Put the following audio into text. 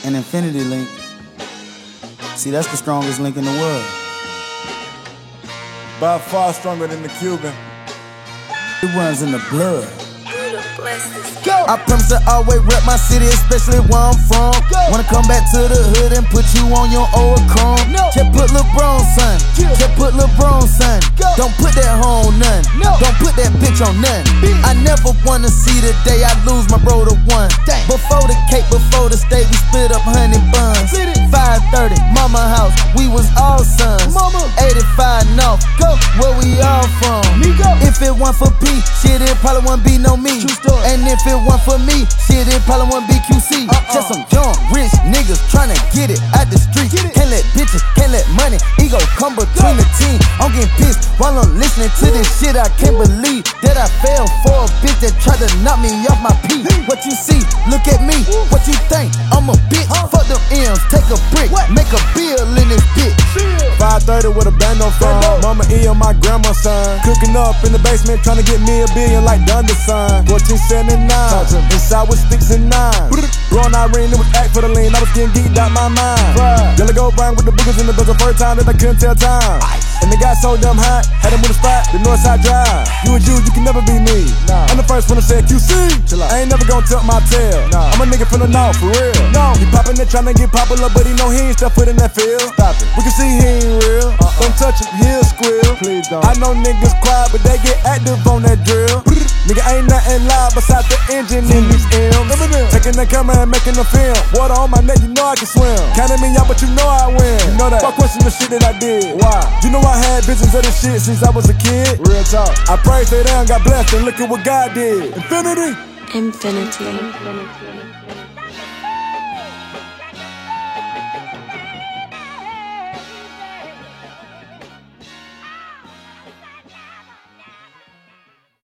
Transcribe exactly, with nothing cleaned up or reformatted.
an infinity link. See, that's the strongest link in the world. By far stronger than the Cuban. It runs in the blood. Go. I promise to always rep my city, especially where I'm from. Go. Wanna come back to the hood and put you on your old chrome. No. Just put LeBron, son. Yeah. Just put LeBron, son. Go. Don't put that hoe on none. No. Don't put that bitch on none. Bitch. I never wanna see the day I lose my bro to one. Dang. Before the cake, before the steak, we split up honey buns. Split it. five thirty, mama house, we was all sons. Mama. eighty-five north, Go. where we all from. Me go. If it weren't for P, shit, it probably wouldn't be no me. True story. And if it weren't for me, shit, it probably wouldn't be Q C. Uh-uh. Just some young, rich niggas tryna get it out the street. Get it. Can't let bitches, can't let money, ego come between Go. the team. I'm getting pissed while I'm listening to this shit. I can't believe that I fell for a bitch that tried to knock me off my P. What you see, look at me. What you think, I'm a bitch. Huh? Fuck them M's, take a brick, What? make a bill in this bitch. five thirty with a bando phone. Mama E on my grandma's son. Cooking up in the basement, trying to get me a billion like Dunder son. fourteen seventy-nine, inside with sticks and nines. Bro and Irene, it was act for the lean. I was getting geeked out my mind. Gonna go bang with the boogers in the doors the first time that I couldn't tell time. And they got so dumb hot, had them with a spot, the Northside Drive. You and you, you can never be me. Nah. I'm the first one to say Q C. I ain't never gonna tuck my tail. Nah. I'm a nigga from the north, for real. No. He poppin' it, tryna get popular, but he know he ain't step foot in that field. Stop it. We can see he ain't real. Uh-uh. Don't touch him, he'll squeal. Please don't. I know niggas quiet, but they get active on that drill. Nigga ain't nothing live besides the engine in these M's. Taking the camera and making the film. Water on my neck, you know I can swim. Counting me out, but you know I win. You know that. Fuck question the shit that I did. Why? You know I had visions of this shit since I was a kid. Real talk. I prayed, stay down, got blessed, and look at what God did. Infinity. Infinity. Infinity.